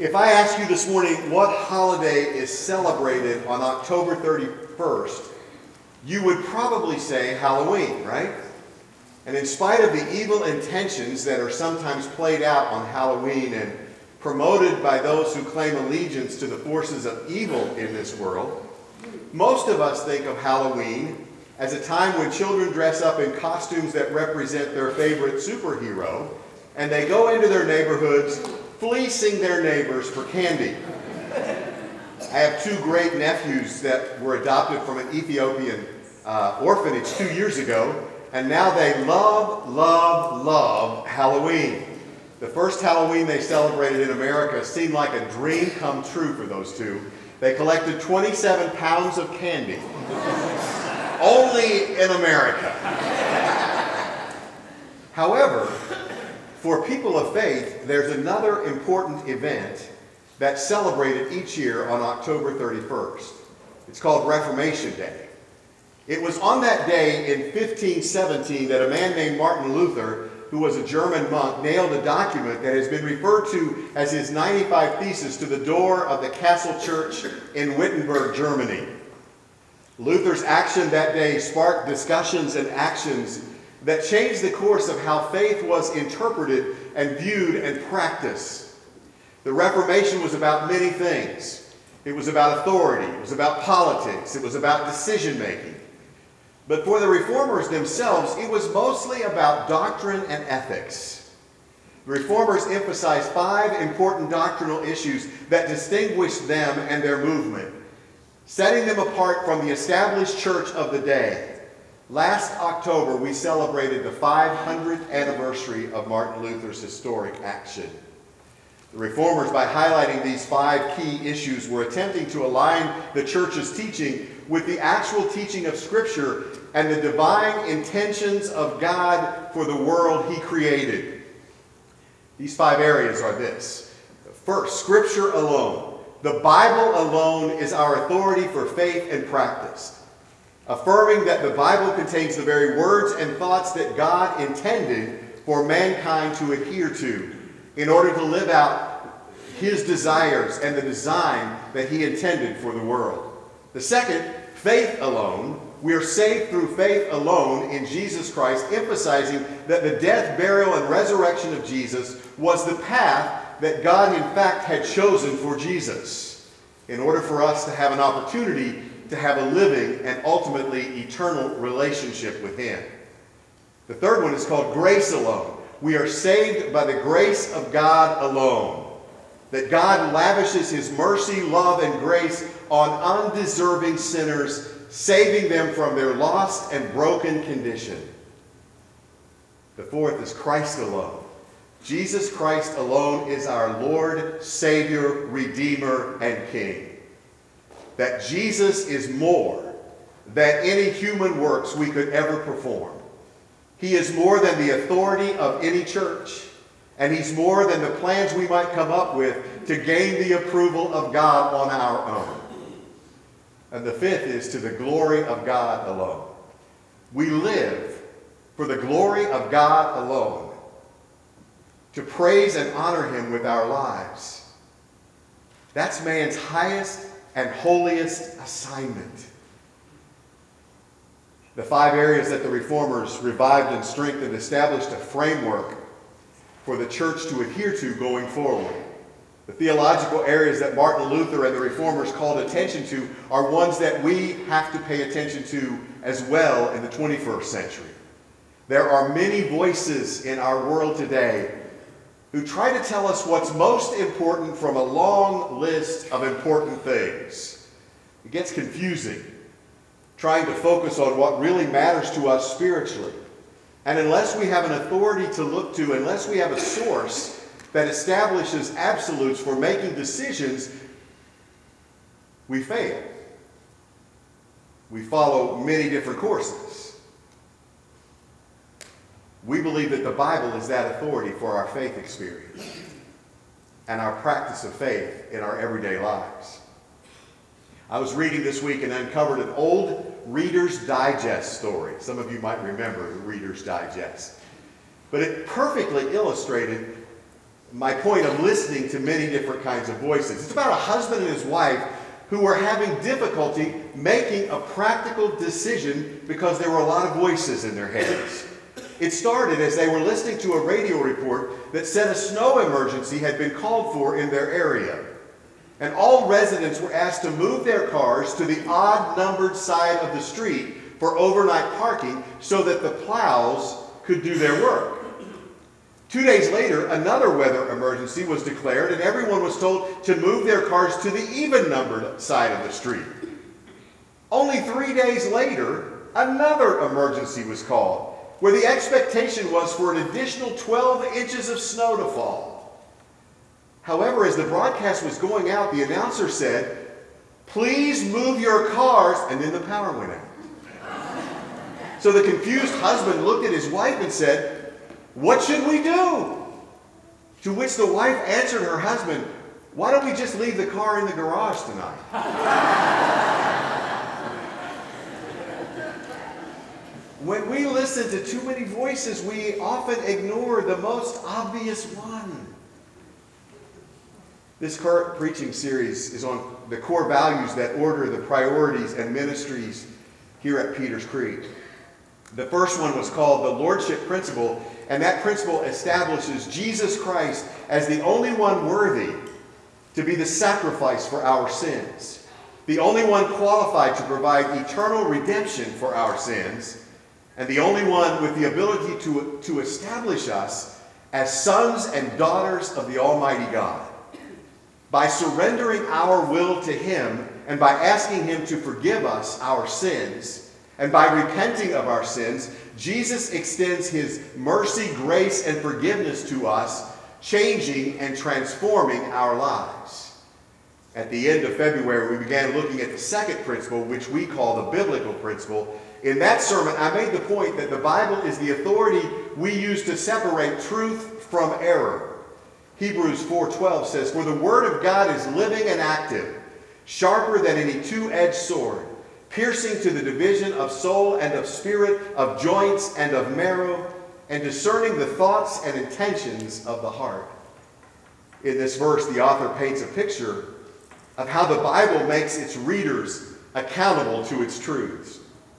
If I ask you this morning what holiday is celebrated on October 31st, you would probably say Halloween, right? And in spite of the evil intentions that are sometimes played out on Halloween and promoted by those who claim allegiance to the forces of evil in this world, most of us think of Halloween as a time when children dress up in costumes that represent their favorite superhero, and they go into their neighborhoods fleecing their neighbors for candy. I have two great nephews that were adopted from an Ethiopian orphanage 2 years ago, and now they love Halloween. The first Halloween they celebrated in America seemed like a dream come true for those two. They collected 27 pounds of candy. Only in America. However, for people of faith, there's another important event that's celebrated each year on October 31st. It's called Reformation Day. It was on that day in 1517 that a man named Martin Luther, who was a German monk, nailed a document that has been referred to as his 95 Theses to the door of the Castle Church in Wittenberg, Germany. Luther's action that day sparked discussions and actions that changed the course of how faith was interpreted and viewed and practiced. The Reformation was about many things. It was about authority. It was about politics. It was about decision-making. But for the Reformers themselves, it was mostly about doctrine and ethics. The Reformers emphasized 5 important doctrinal issues that distinguished them and their movement, setting them apart from the established church of the day. Last October, we celebrated the 500th anniversary of Martin Luther's historic action. The Reformers, by highlighting these 5 key issues, were attempting to align the church's teaching with the actual teaching of Scripture and the divine intentions of God for the world He created. These 5 areas are this. First, Scripture alone. The Bible alone is our authority for faith and practice, affirming that the Bible contains the very words and thoughts that God intended for mankind to adhere to in order to live out His desires and the design that He intended for the world. The second, faith alone. We are saved through faith alone in Jesus Christ, emphasizing that the death, burial, and resurrection of Jesus was the path that God in fact had chosen for Jesus in order for us to have an opportunity to have a living and ultimately eternal relationship with Him. The third one is called grace alone. We are saved by the grace of God alone. That God lavishes His mercy, love, and grace on undeserving sinners, saving them from their lost and broken condition. The fourth is Christ alone. Jesus Christ alone is our Lord, Savior, Redeemer, and King. That Jesus is more than any human works we could ever perform. He is more than the authority of any church, and He's more than the plans we might come up with to gain the approval of God on our own. And the fifth is to the glory of God alone. We live for the glory of God alone, to praise and honor Him with our lives. That's man's highest and holiest assignment. The 5 areas that the Reformers revived and strengthened established a framework for the church to adhere to going forward. The theological areas that Martin Luther and the Reformers called attention to are ones that we have to pay attention to as well in the 21st century. There are many voices in our world today who try to tell us what's most important from a long list of important things. It gets confusing, trying to focus on what really matters to us spiritually. And unless we have an authority to look to, unless we have a source that establishes absolutes for making decisions, we fail. We follow many different courses. We believe that the Bible is that authority for our faith experience and our practice of faith in our everyday lives. I was reading this week and uncovered an old Reader's Digest story. Some of you might remember the Reader's Digest. But it perfectly illustrated my point of listening to many different kinds of voices. It's about a husband and his wife who were having difficulty making a practical decision because there were a lot of voices in their heads. It started as they were listening to a radio report that said a snow emergency had been called for in their area. And all residents were asked to move their cars to the odd-numbered side of the street for overnight parking so that the plows could do their work. 2 days later, another weather emergency was declared, and everyone was told to move their cars to the even-numbered side of the street. Only 3 days later, another emergency was called, where the expectation was for an additional 12 inches of snow to fall. However, as the broadcast was going out, the announcer said, "Please move your cars," and then the power went out. So the confused husband looked at his wife and said, "What should we do?" To which the wife answered her husband, "Why don't we just leave the car in the garage tonight?" When we listen to too many voices, we often ignore the most obvious one. This current preaching series is on the core values that order the priorities and ministries here at Peters Creek. The first one was called the Lordship Principle, and that principle establishes Jesus Christ as the only one worthy to be the sacrifice for our sins, the only one qualified to provide eternal redemption for our sins, and the only one with the ability to establish us as sons and daughters of the Almighty God. By surrendering our will to Him and by asking Him to forgive us our sins, and by repenting of our sins, Jesus extends His mercy, grace, and forgiveness to us, changing and transforming our lives. At the end of February, we began looking at the second principle, which we call the biblical principle. In that sermon, I made the point that the Bible is the authority we use to separate truth from error. Hebrews 4:12 says, "For the word of God is living and active, sharper than any two-edged sword, piercing to the division of soul and of spirit, of joints and of marrow, and discerning the thoughts and intentions of the heart." In this verse, the author paints a picture of how the Bible makes its readers accountable to its truths.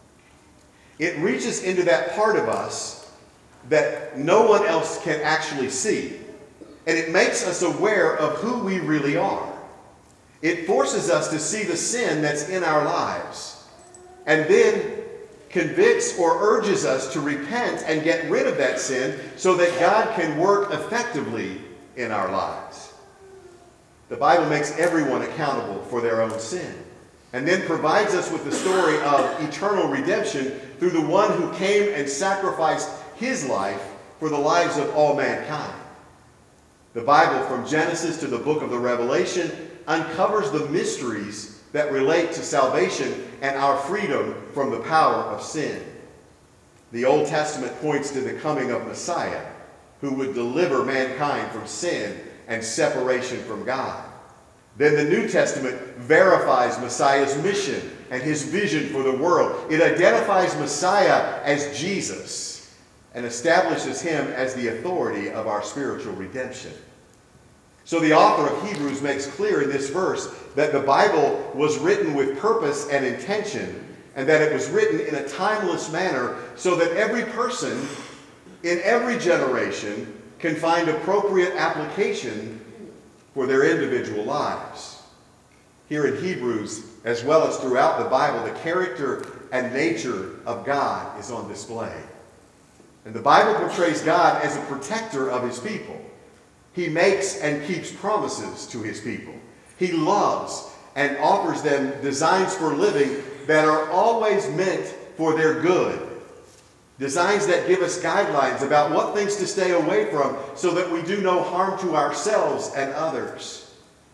It reaches into that part of us that no one else can actually see, and it makes us aware of who we really are. It forces us to see the sin that's in our lives, and then convicts or urges us to repent and get rid of that sin so that God can work effectively in our lives. The Bible makes everyone accountable for their own sin, and then provides us with the story of eternal redemption through the one who came and sacrificed his life for the lives of all mankind. The Bible, from Genesis to the book of the Revelation, uncovers the mysteries that relate to salvation and our freedom from the power of sin. The Old Testament points to the coming of Messiah, who would deliver mankind from sin and separation from God. Then the New Testament verifies Messiah's mission and his vision for the world. It identifies Messiah as Jesus and establishes him as the authority of our spiritual redemption. So the author of Hebrews makes clear in this verse that the Bible was written with purpose and intention, and that it was written in a timeless manner so that every person in every generation can find appropriate application for their individual lives. Here in Hebrews, as well as throughout the Bible, the character and nature of God is on display. And the Bible portrays God as a protector of his people. He makes and keeps promises to his people. He loves and offers them designs for living that are always meant for their good. Designs that give us guidelines about what things to stay away from so that we do no harm to ourselves and others.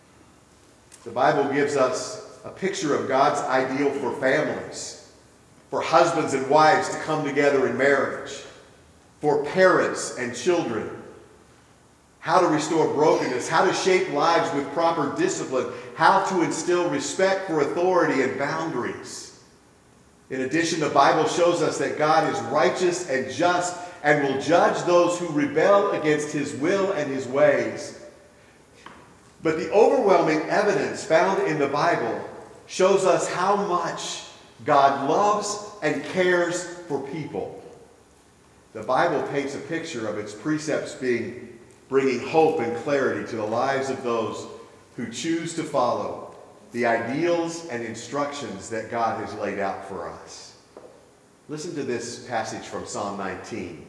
The Bible gives us a picture of God's ideal for families, for husbands and wives to come together in marriage, for parents and children, how to restore brokenness, how to shape lives with proper discipline, how to instill respect for authority and boundaries. In addition, the Bible shows us that God is righteous and just and will judge those who rebel against his will and his ways. But the overwhelming evidence found in the Bible shows us how much God loves and cares for people. The Bible paints a picture of its precepts bringing hope and clarity to the lives of those who choose to follow the ideals and instructions that God has laid out for us. Listen to this passage from Psalm 19.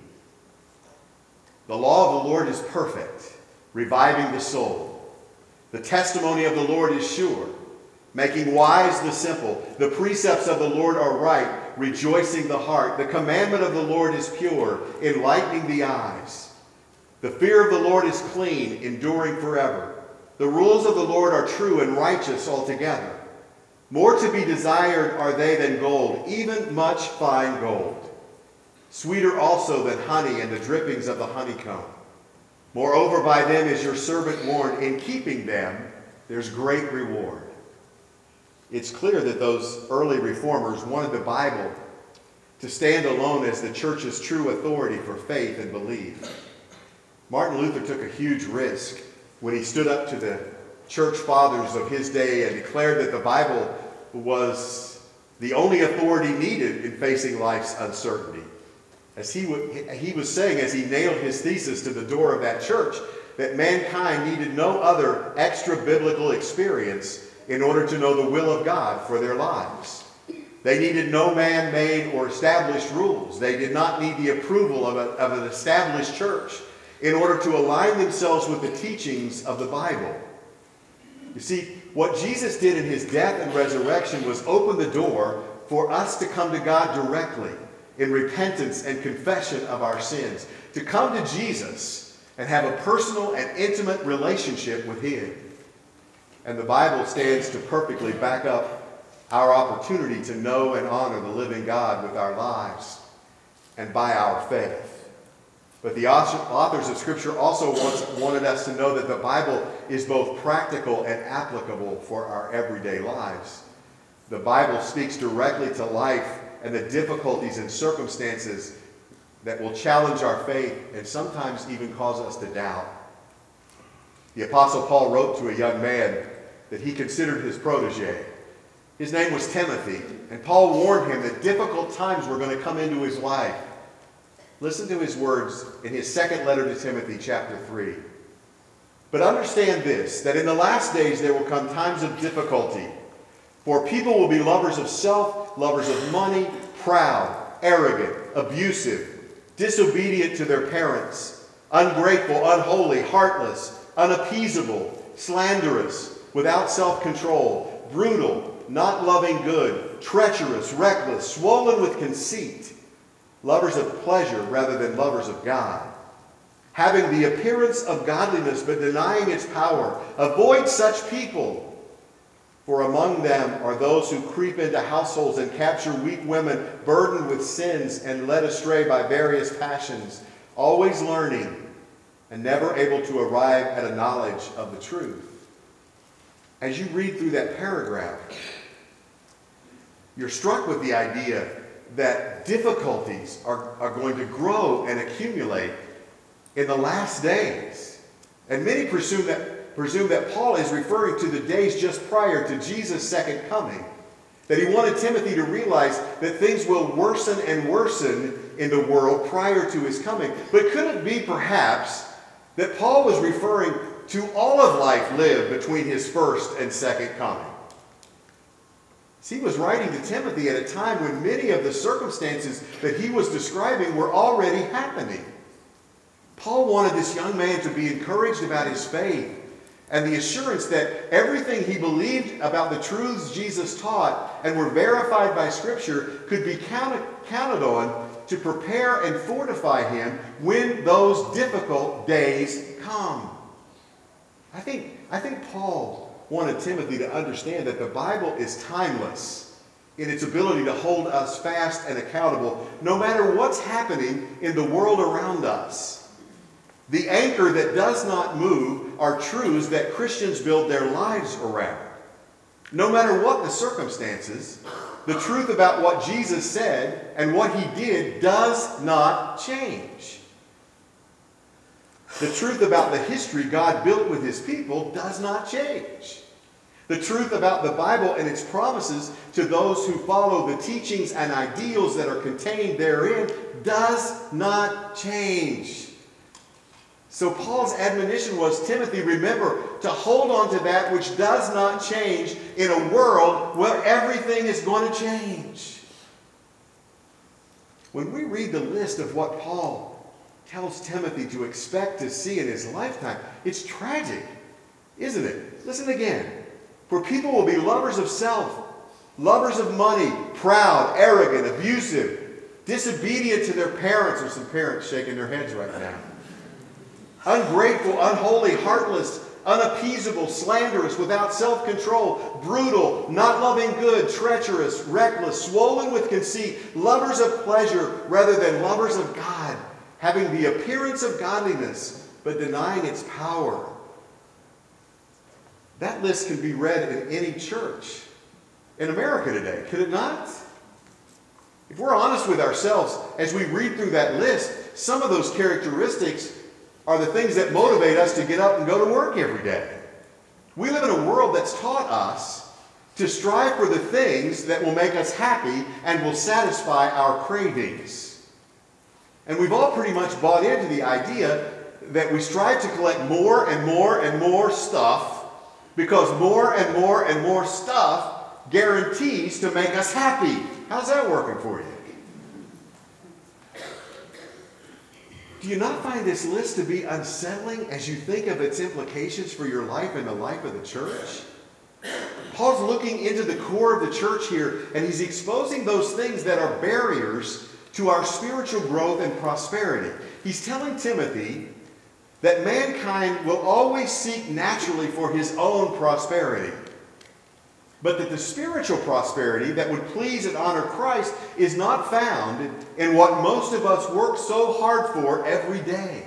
The law of the Lord is perfect, reviving the soul. The testimony of the Lord is sure, making wise the simple. The precepts of the Lord are right, rejoicing the heart. The commandment of the Lord is pure, enlightening the eyes. The fear of the Lord is clean, enduring forever. The rules of the Lord are true and righteous altogether. More to be desired are they than gold, even much fine gold. Sweeter also than honey and the drippings of the honeycomb. Moreover, by them is your servant warned. In keeping them, there's great reward. It's clear that those early reformers wanted the Bible to stand alone as the church's true authority for faith and belief. Martin Luther took a huge risk when he stood up to the church fathers of his day and declared that the Bible was the only authority needed in facing life's uncertainty. As he was saying, as he nailed his thesis to the door of that church, that mankind needed no other extra-biblical experience in order to know the will of God for their lives. They needed no man-made or established rules. They did not need the approval of an established church in order to align themselves with the teachings of the Bible. You see, what Jesus did in his death and resurrection was open the door for us to come to God directly in repentance and confession of our sins, to come to Jesus and have a personal and intimate relationship with him. And the Bible stands to perfectly back up our opportunity to know and honor the living God with our lives and by our faith. But the authors of Scripture also wanted us to know that the Bible is both practical and applicable for our everyday lives. The Bible speaks directly to life and the difficulties and circumstances that will challenge our faith and sometimes even cause us to doubt. The Apostle Paul wrote to a young man that he considered his protege. His name was Timothy, and Paul warned him that difficult times were going to come into his life. Listen to his words in his second letter to Timothy, chapter 3. But understand this, that in the last days there will come times of difficulty. For people will be lovers of self, lovers of money, proud, arrogant, abusive, disobedient to their parents, ungrateful, unholy, heartless, unappeasable, slanderous, without self-control, brutal, not loving good, treacherous, reckless, swollen with conceit, lovers of pleasure rather than lovers of God, having the appearance of godliness but denying its power. Avoid such people. For among them are those who creep into households and capture weak women burdened with sins and led astray by various passions, always learning and never able to arrive at a knowledge of the truth. As you read through that paragraph, you're struck with the idea that difficulties are going to grow and accumulate in the last days. And many presume that Paul is referring to the days just prior to Jesus' second coming. That he wanted Timothy to realize that things will worsen and worsen in the world prior to his coming. But could it be perhaps that Paul was referring to all of life lived between his first and second coming? He was writing to Timothy at a time when many of the circumstances that he was describing were already happening. Paul wanted this young man to be encouraged about his faith and the assurance that everything he believed about the truths Jesus taught and were verified by Scripture could be counted on to prepare and fortify him when those difficult days come. I think Paul wanted Timothy to understand that the Bible is timeless in its ability to hold us fast and accountable no matter what's happening in the world around us. The anchor that does not move are truths that Christians build their lives around. No matter what the circumstances, the truth about what Jesus said and what he did does not change. The truth about the history God built with his people does not change. The truth about the Bible and its promises to those who follow the teachings and ideals that are contained therein does not change. So Paul's admonition was, Timothy, remember to hold on to that which does not change in a world where everything is going to change. When we read the list of what Paul tells Timothy to expect to see in his lifetime, it's tragic, isn't it? Listen again. For people will be lovers of self, lovers of money, proud, arrogant, abusive, disobedient to their parents. There's some parents shaking their heads right now. Ungrateful, unholy, heartless, unappeasable, slanderous, without self-control, brutal, not loving good, treacherous, reckless, swollen with conceit, lovers of pleasure rather than lovers of God, having the appearance of godliness, but denying its power. That list can be read in any church in America today, could it not? If we're honest with ourselves, as we read through that list, some of those characteristics are the things that motivate us to get up and go to work every day. We live in a world that's taught us to strive for the things that will make us happy and will satisfy our cravings. And we've all pretty much bought into the idea that we strive to collect more and more and more stuff because more and more and more stuff guarantees to make us happy. How's that working for you? Do you not find this list to be unsettling as you think of its implications for your life and the life of the church? Paul's looking into the core of the church here, and he's exposing those things that are barriers to our spiritual growth and prosperity. He's telling Timothy that mankind will always seek naturally for his own prosperity, but that the spiritual prosperity that would please and honor Christ is not found in what most of us work so hard for every day.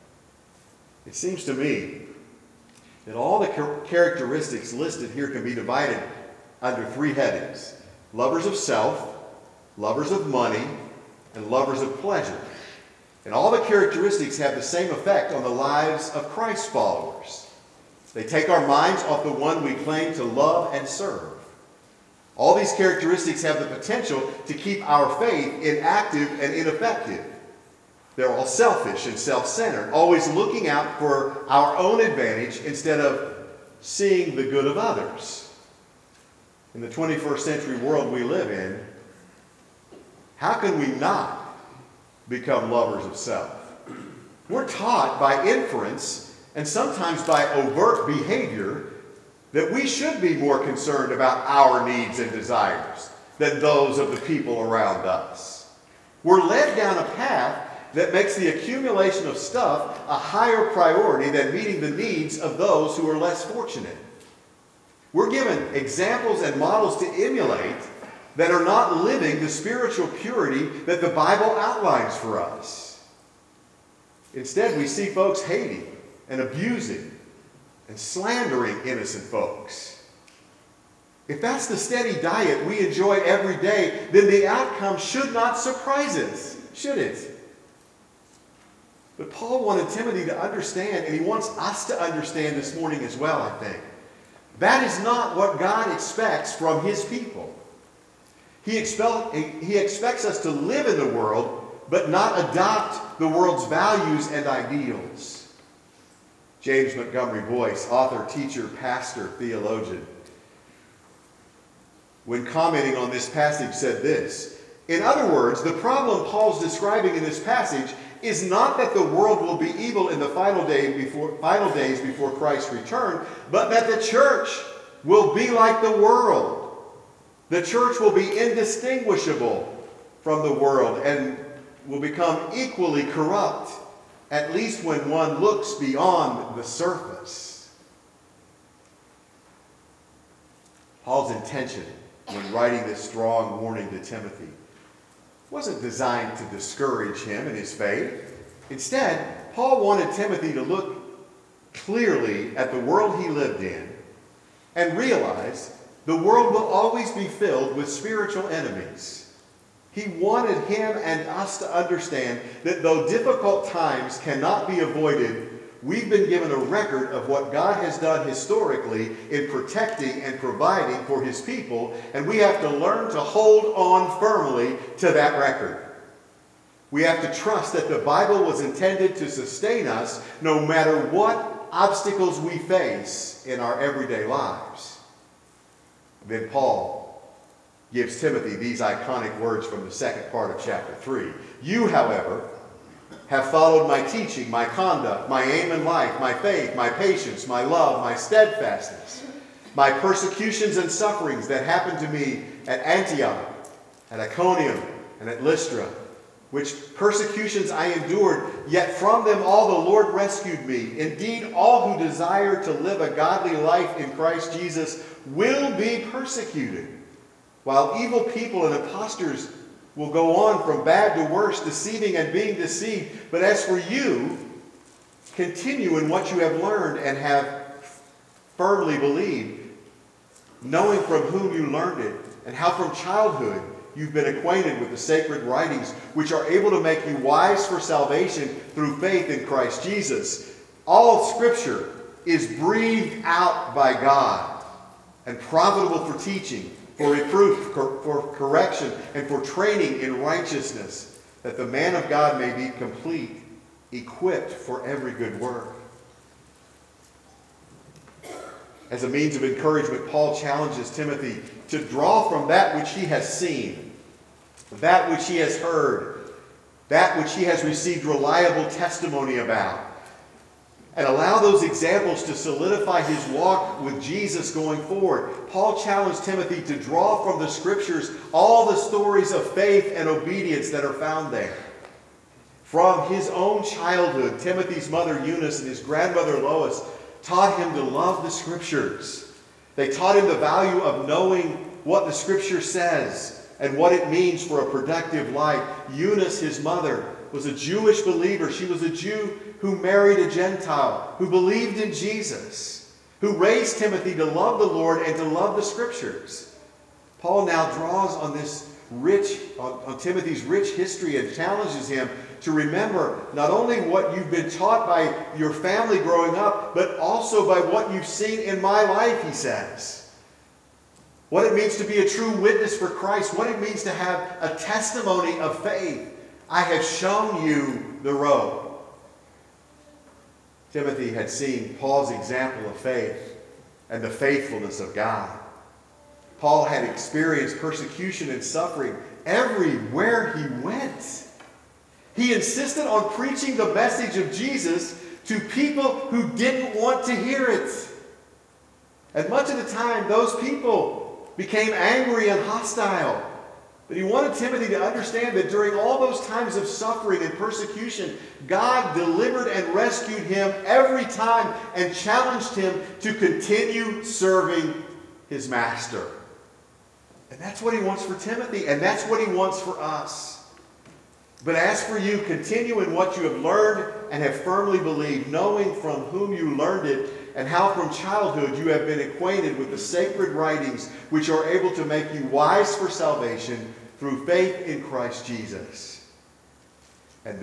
It seems to me that all the characteristics listed here can be divided under three headings: lovers of self, lovers of money, and lovers of pleasure. And all the characteristics have the same effect on the lives of Christ's followers. They take our minds off the one we claim to love and serve. All these characteristics have the potential to keep our faith inactive and ineffective. They're all selfish and self-centered, always looking out for our own advantage instead of seeing the good of others. In the 21st century world we live in, how can we not become lovers of self? We're taught by inference and sometimes by overt behavior that we should be more concerned about our needs and desires than those of the people around us. We're led down a path that makes the accumulation of stuff a higher priority than meeting the needs of those who are less fortunate. We're given examples and models to emulate that are not living the spiritual purity that the Bible outlines for us. Instead, we see folks hating and abusing and slandering innocent folks. If that's the steady diet we enjoy every day, then the outcome should not surprise us, should it? But Paul wanted Timothy to understand, and he wants us to understand this morning as well, I think. That is not what God expects from his people. He expects us to live in the world, but not adopt the world's values and ideals. James Montgomery Boyce, author, teacher, pastor, theologian, when commenting on this passage, said this: in other words, the problem Paul's describing in this passage is not that the world will be evil in the final days before Christ's return, but that the church will be like the world. The church will be indistinguishable from the world and will become equally corrupt, at least when one looks beyond the surface. Paul's intention when writing this strong warning to Timothy wasn't designed to discourage him in his faith. Instead, Paul wanted Timothy to look clearly at the world he lived in and realize The world will always be filled with spiritual enemies. He wanted him and us to understand that though difficult times cannot be avoided, we've been given a record of what God has done historically in protecting and providing for his people, and we have to learn to hold on firmly to that record. We have to trust that the Bible was intended to sustain us no matter what obstacles we face in our everyday lives. Then Paul gives Timothy these iconic words from the second part of chapter 3. You, however, have followed my teaching, my conduct, my aim in life, my faith, my patience, my love, my steadfastness, my persecutions and sufferings that happened to me at Antioch, at Iconium, and at Lystra, which persecutions I endured, yet from them all the Lord rescued me. Indeed, all who desire to live a godly life in Christ Jesus will be persecuted, while evil people and impostors will go on from bad to worse, deceiving and being deceived. But as for you, continue in what you have learned and have firmly believed, knowing from whom you learned it, and how from childhood you've been acquainted with the sacred writings, which are able to make you wise for salvation through faith in Christ Jesus. All Scripture is breathed out by God and profitable for teaching, for reproof, for correction, and for training in righteousness, that the man of God may be complete, equipped for every good work. As a means of encouragement, Paul challenges Timothy to draw from that which he has seen, that which he has heard, that which he has received reliable testimony about, and allow those examples to solidify his walk with Jesus going forward. Paul challenged Timothy to draw from the Scriptures all the stories of faith and obedience that are found there. From his own childhood, Timothy's mother Eunice and his grandmother Lois taught him to love the Scriptures. They taught him the value of knowing what the Scripture says and what it means for a productive life. Eunice, his mother, was a Jewish believer. She was a Jew who married a Gentile, who believed in Jesus, who raised Timothy to love the Lord and to love the Scriptures. Paul now draws on on Timothy's rich history and challenges him to remember not only what you've been taught by your family growing up, but also by what you've seen in my life, he says. What it means to be a true witness for Christ, what it means to have a testimony of faith. I have shown you the road. Timothy had seen Paul's example of faith and the faithfulness of God. Paul had experienced persecution and suffering everywhere he went. He insisted on preaching the message of Jesus to people who didn't want to hear it. And much of the time, those people became angry and hostile. But he wanted Timothy to understand that during all those times of suffering and persecution, God delivered and rescued him every time and challenged him to continue serving his master. And that's what he wants for Timothy, and that's what he wants for us. But as for you, continue in what you have learned and have firmly believed, knowing from whom you learned it, and how from childhood you have been acquainted with the sacred writings, which are able to make you wise for salvation through faith in Christ Jesus. And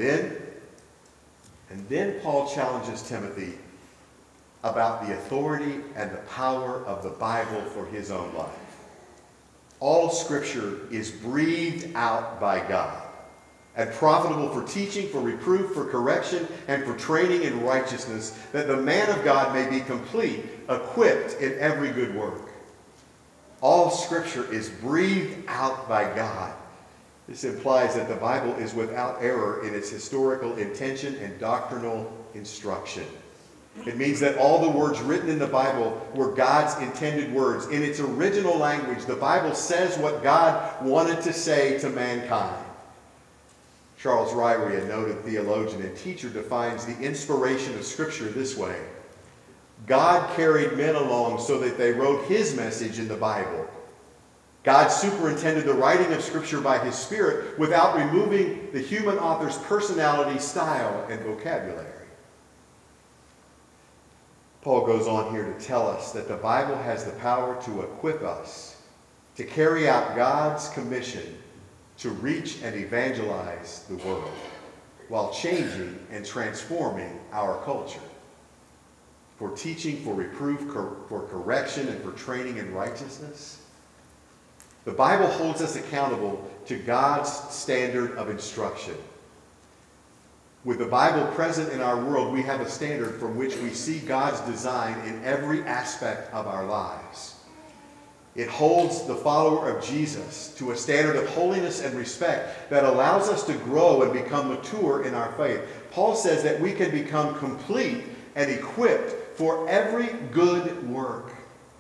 then Paul challenges Timothy about the authority and the power of the Bible for his own life. All Scripture is breathed out by God and profitable for teaching, for reproof, for correction, and for training in righteousness, that the man of God may be complete, equipped in every good work. All Scripture is breathed out by God. This implies that the Bible is without error in its historical intention and doctrinal instruction. It means that all the words written in the Bible were God's intended words. In its original language, the Bible says what God wanted to say to mankind. Charles Ryrie, a noted theologian and teacher, defines the inspiration of Scripture this way. God carried men along so that they wrote his message in the Bible. God superintended the writing of Scripture by his Spirit without removing the human author's personality, style, and vocabulary. Paul goes on here to tell us that the Bible has the power to equip us to carry out God's commission to reach and evangelize the world while changing and transforming our culture. For teaching, for reproof, for correction, and for training in righteousness. The Bible holds us accountable to God's standard of instruction. With the Bible present in our world, we have a standard from which we see God's design in every aspect of our lives. It holds the follower of Jesus to a standard of holiness and respect that allows us to grow and become mature in our faith. Paul says that we can become complete and equipped for every good work.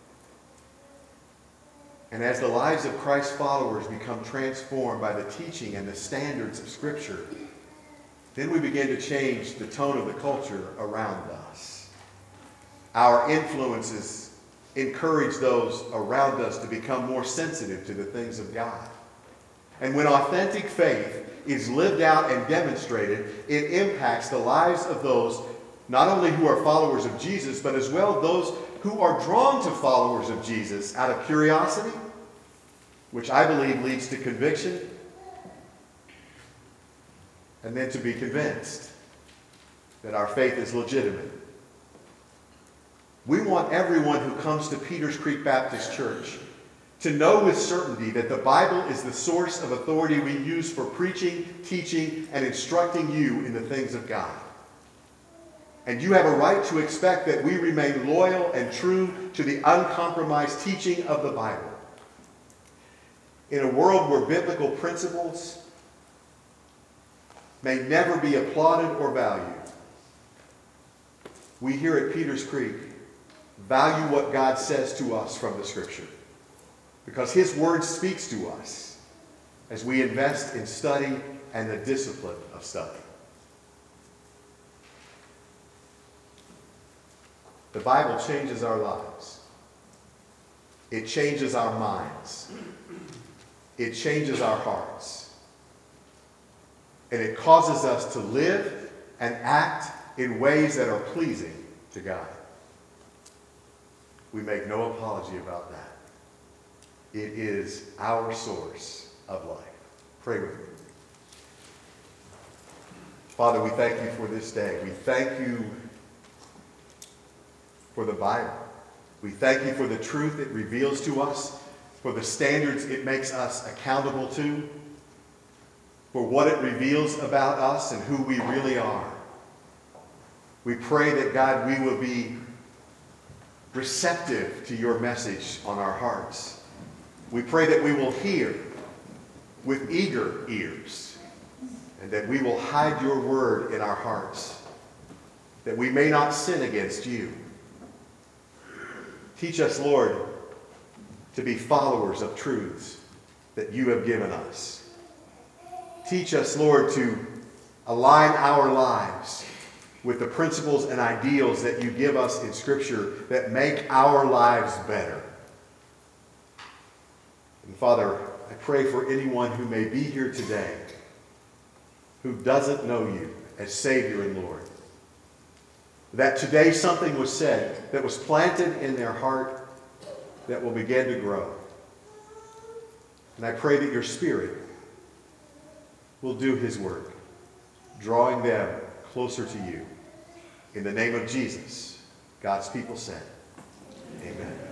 And as the lives of Christ's followers become transformed by the teaching and the standards of Scripture, then we begin to change the tone of the culture around us. Our influences encourage those around us to become more sensitive to the things of God. And when authentic faith is lived out and demonstrated, it impacts the lives of those not only who are followers of Jesus, but as well those who are drawn to followers of Jesus out of curiosity, which I believe leads to conviction, and then to be convinced that our faith is legitimate. We want everyone who comes to Peters Creek Baptist Church to know with certainty that the Bible is the source of authority we use for preaching, teaching, and instructing you in the things of God. And you have a right to expect that we remain loyal and true to the uncompromised teaching of the Bible. In a world where biblical principles may never be applauded or valued, we here at Peters Creek value what God says to us from the Scripture, because His Word speaks to us as we invest in study and the discipline of study. The Bible changes our lives. It changes our minds. It changes our hearts. And it causes us to live and act in ways that are pleasing to God. We make no apology about that. It is our source of life. Pray with me. Father, we thank you for this day. We thank you for the Bible. We thank you for the truth it reveals to us, for the standards it makes us accountable to, for what it reveals about us and who we really are. We pray that, God, we will be receptive to your message on our hearts. We pray that we will hear with eager ears, and that we will hide your word in our hearts, that we may not sin against you. Teach us, Lord, to be followers of truths that you have given us. Teach us, Lord, to align our lives with the principles and ideals that you give us in Scripture that make our lives better. And Father, I pray for anyone who may be here today who doesn't know you as Savior and Lord, that today something was said that was planted in their heart that will begin to grow. And I pray that your Spirit will do his work, drawing them closer to you. In the name of Jesus, God's people said, amen.